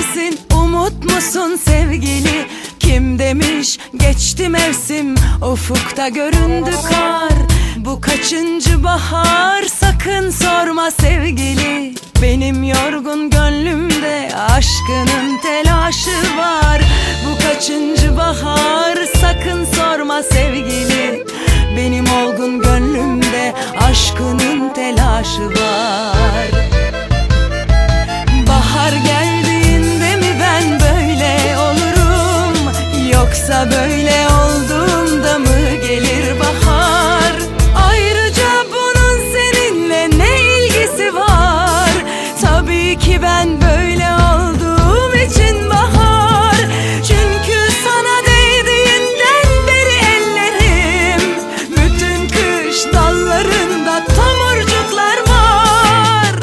misin, umut musun sevgili? Kim demiş geçti mevsim, ufukta göründü kar. Bu kaçıncı bahar, sakın sorma sevgili. Benim yorgun gönlümde aşkının telaşı var. Bu kaçıncı bahar, sakın sorma sevgili. Benim olgun gönlümde aşkının telaşı var. Bahar geldiğinde mi ben böyle olurum, yoksa böyle olduğumda mı gelir bahar? Ayrıca bunun seninle ne ilgisi var? Tabii ki ben böyle olduğum için bahar. Çünkü sana değdiğinden beri ellerim, bütün kış dallarında tomurcuklar var.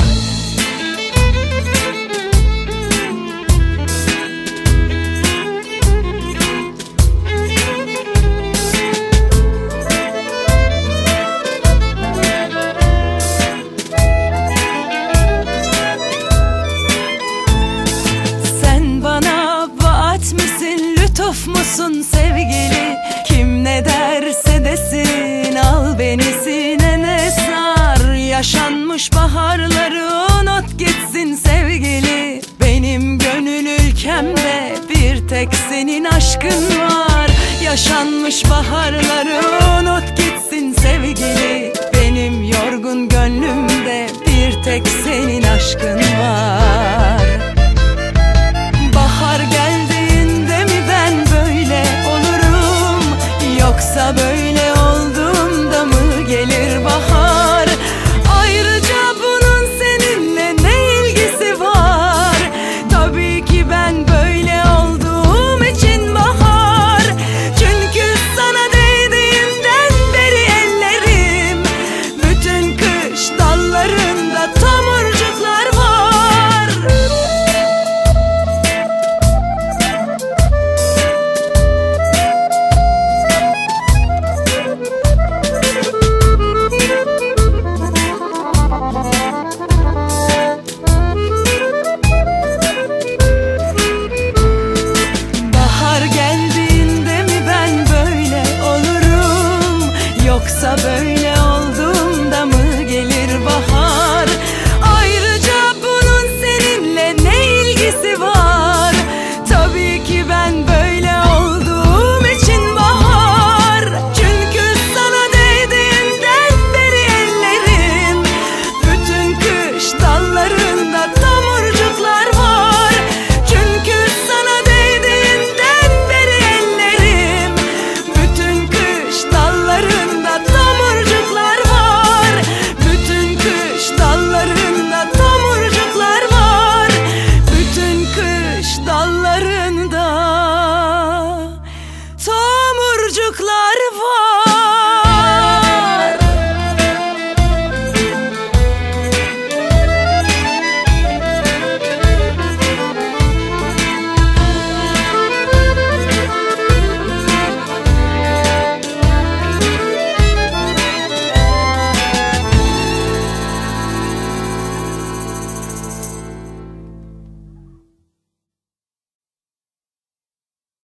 Lütuf musun sevgili? Kim ne derse desin, al beni sinene sar. Yaşanmış baharları unut gitsin sevgili. Benim gönül ülkemde bir tek senin aşkın var. Yaşanmış baharları unut gitsin sevgili. Benim yorgun gönlümde bir tek senin aşkın var.